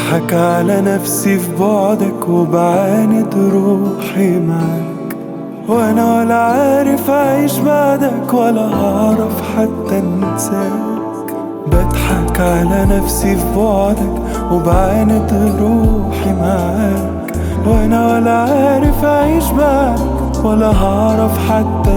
بضحك على نفسي في بعدك وبعاند روحي معاك، وانا ولا عارف اعيش بعدك ولا هعرف حتى انساك. بضحك على نفسي في بعدك وبعاند روحي معاك، وانا ولا عارف اعيش بعدك ولا هعرف حتى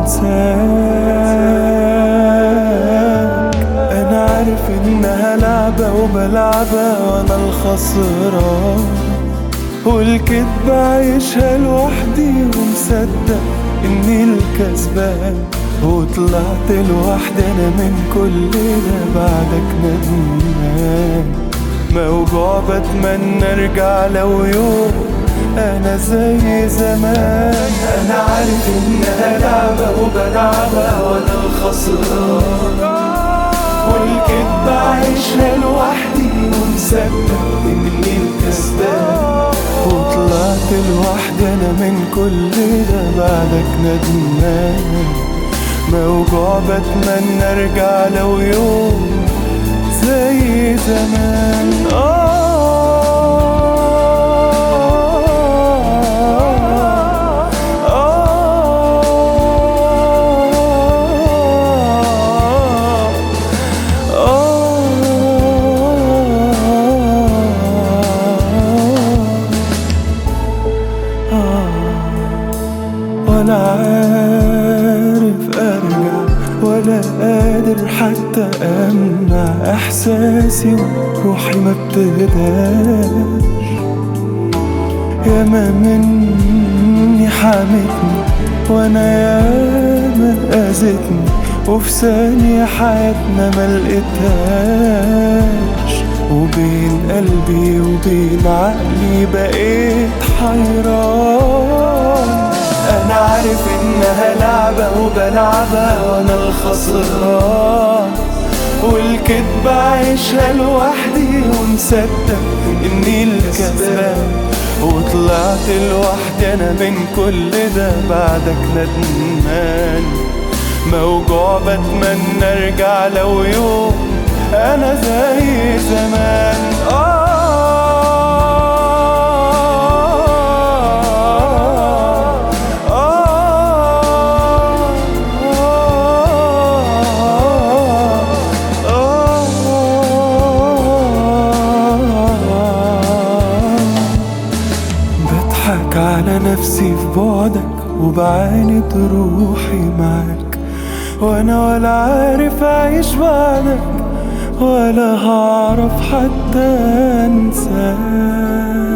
انساك. انا عارف انها لعبة وبلعبها وانا الخسران، والكدبة عايشها لوحدي ومصدق اني الكسبان، وطلعت لوحدي انا من كل ده بعدك ندمان. موجوع بتمنى ارجع لو يوم انا زي زمان. انا عارف انها لعبة وبلعبها وانا الخسران، والكدبة عايشها لوحدي ومصدق اني الكسبان، وطلعت لوحدي انا من كل ده بعدك ندمان. موجوع بتمنى ارجع لو يوم زي زمان. ولا عارف ارجع ولا قادر حتى امنع احساسي وروحي ما بتهداش. ياما مني حامتني وانا ياما اذتني، وفي ثانية حياتنا ملقتهاش، وبين قلبي وبين عقلي بقيت حيران. انا عارف انها لعبة وبلعبها وانا الخسران، والكدبة عايشها لوحدي ومصدق اني الكسبان، وطلعت لوحدي انا من كل ده بعدك ندمان. موجوع بتمنى ارجع لو يوم انا زي زمان. بضحك على نفسي في بعدك وبعاند روحي معاك، وانا ولا عارف اعيش بعدك ولا هعرف حتى انساك.